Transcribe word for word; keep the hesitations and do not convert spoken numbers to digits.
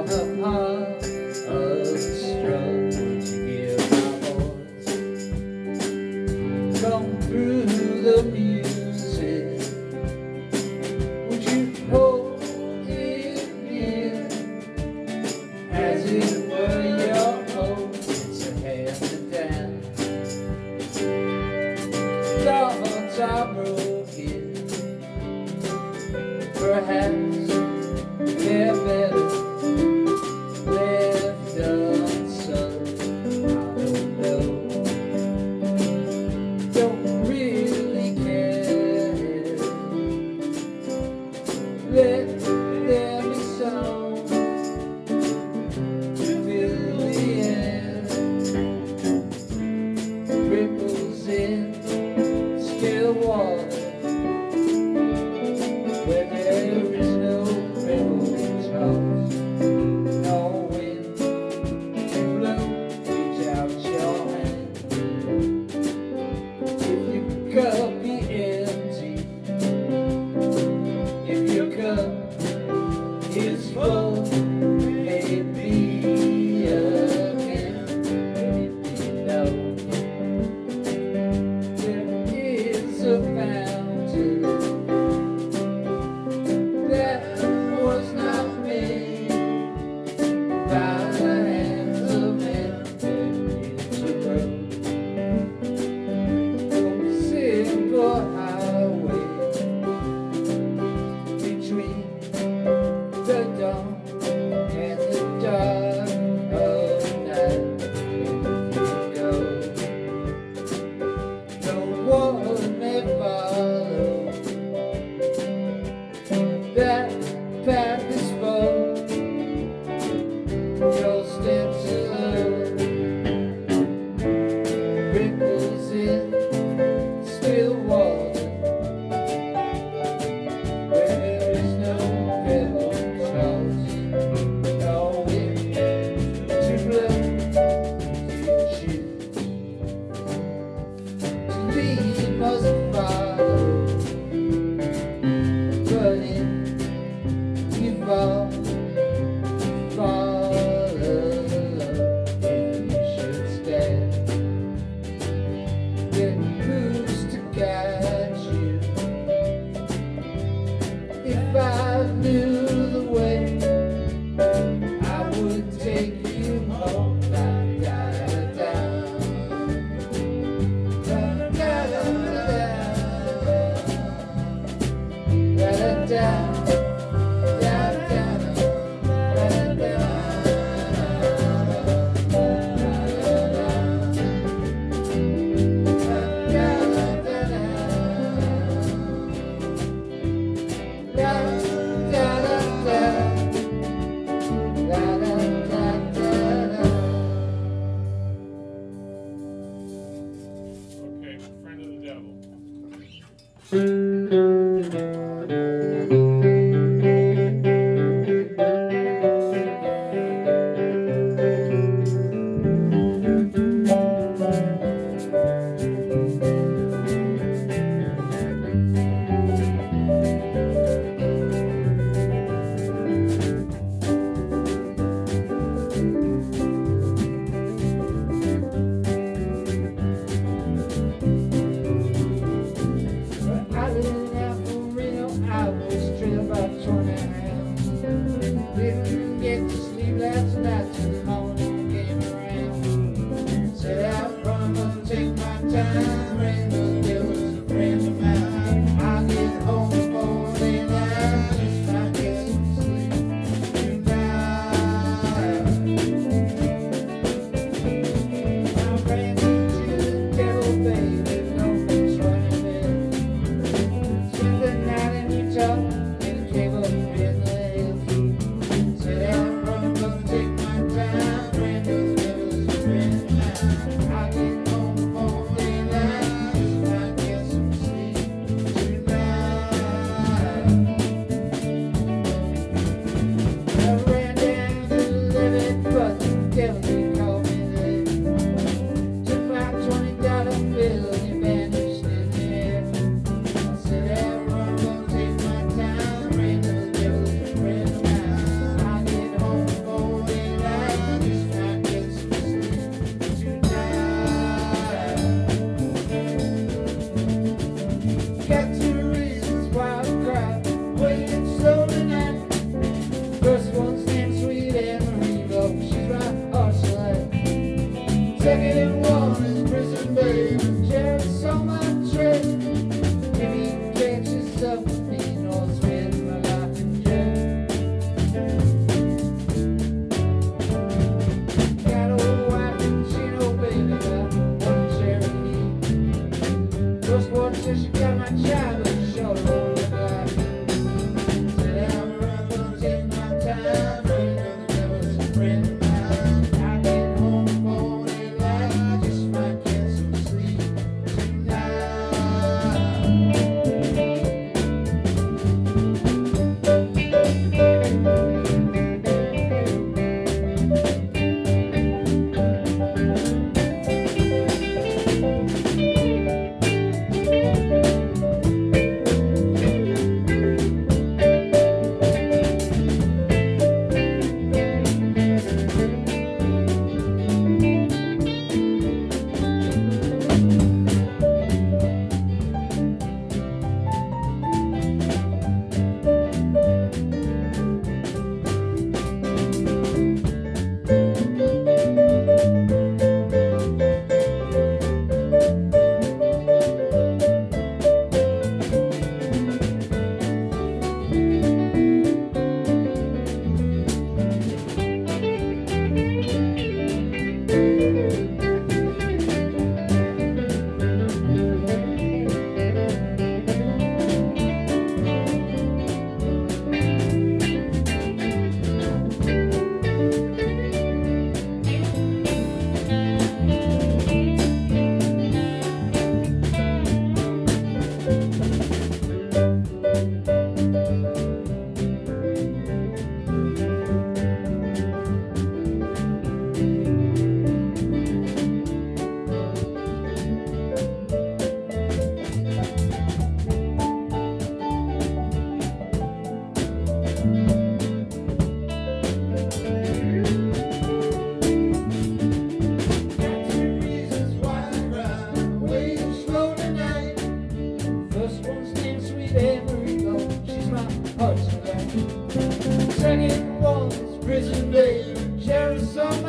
on a path of struggle to hear my voice come through the music. Would you hold it near as it were your own? It's a hand to dance. Thoughts are broken, perhaps they're better left unsung. I don't know, don't really care. Let there be song to fill the air. Ripples in still water where there is no ripples, no wind can blow. Reach out your hand. If your cup be empty, if your cup is full, maybe again. If you know there is a fountain that was not made by the hands of men. There is a road, no simple highway between the dawn and the dark of night. If you go, no one may follow. That path is full, your steps alone. Ripples in still water where there is no pebble toss. Second was prison day, sharing some